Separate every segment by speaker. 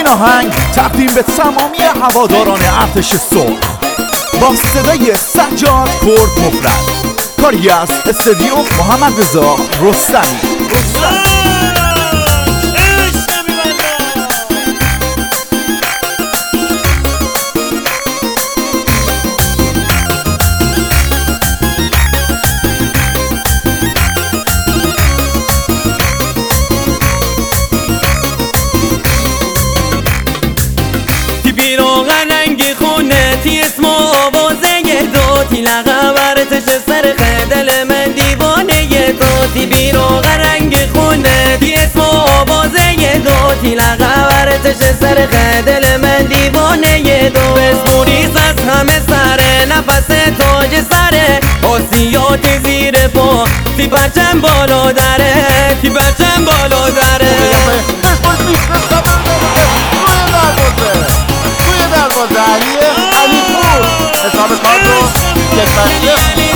Speaker 1: آهنگ تقدیم به تمامی هواداران ارتش سرخ با صدای سجاد کرد مفرد، کاری از استودیو محمد رضا رستمی.
Speaker 2: اسم و آوازه دو تی لغورتش سرخه دل من دیوانه دو تی بیروغ رنگ خونه تی اسم و آوازه دو تی لغورتش سرخه دل من دیوانه دو بسپوریز از همه سره نفس تاج سره آسیات زیر پا تی پرچم بالا داره تی پرچم بالا داره
Speaker 3: حساب کار رو کسانی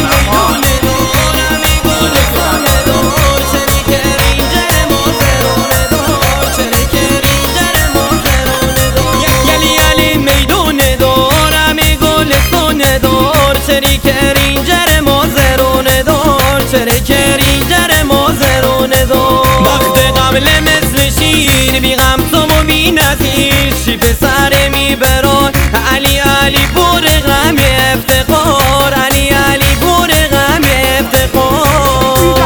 Speaker 2: وقت قبل مثل شیر بی غم و بی نظیر شی پسر میبران علی علی پر غم افتخار علی علی پر غم افتخار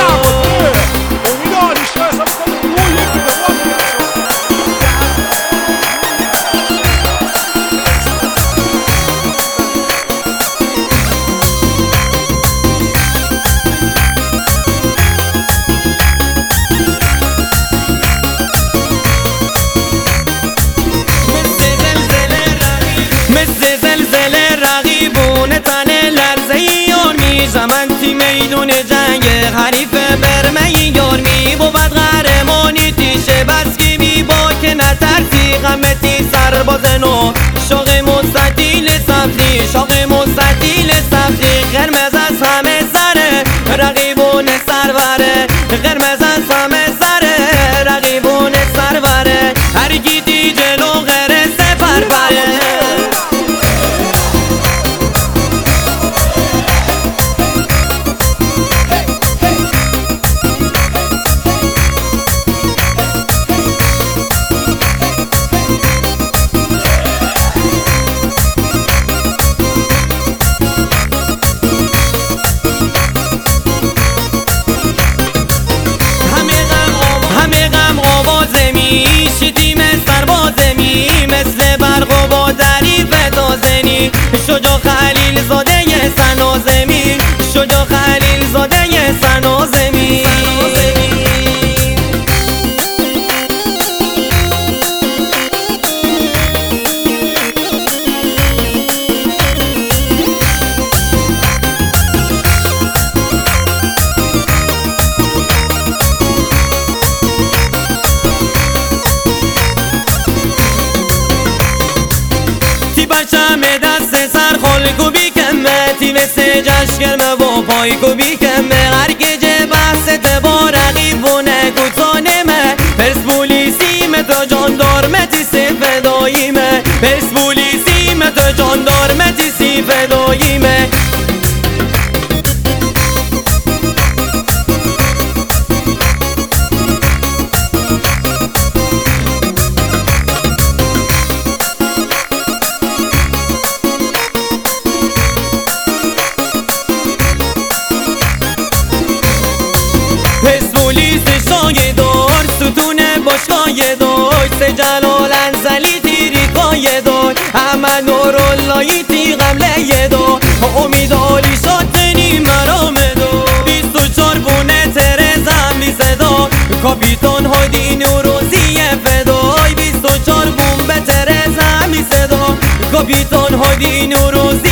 Speaker 2: مثل زلزله رقیبون تن لرزه یار میزمن تی میدون جنگ حریف برمه یار می بود قهرمانی تیشه بسکی بی با که نترسی غمتی سربازنو شاق مستطیل سبزی شاق مستطیل سبزی قرمز از همه سره رقیبون سروره قرمز از همه سره رقیبون سروره هر گیتی جلو غره سفر بره مثل برق و با دریف تازنی شجاع خلیل زاده سنازمی شجاع خلیل زاده سنازمی پرچم دست سر خلقو بیکمه تی مثل جشگرمه و پایکو بیکمه هر گجه بحثت با رقیبونه کتانمه پرسپولیسیمه تو جاندارمه تی سی فداییمه پرسپولیسیمه تو جاندارمه تی سی فداییمه پرسپولیس شایدار ستونه باشگاه دار سه جلال انزلی تیریکای دار احمد نوراللهی تی قمله دار امید عالی شاتنی مرامه دار 24 بونه ترزم بی صدا کاپیتان هادی نوروزی فدای 24 بون به ترزم بی صدا کاپیتان هادی نوروزی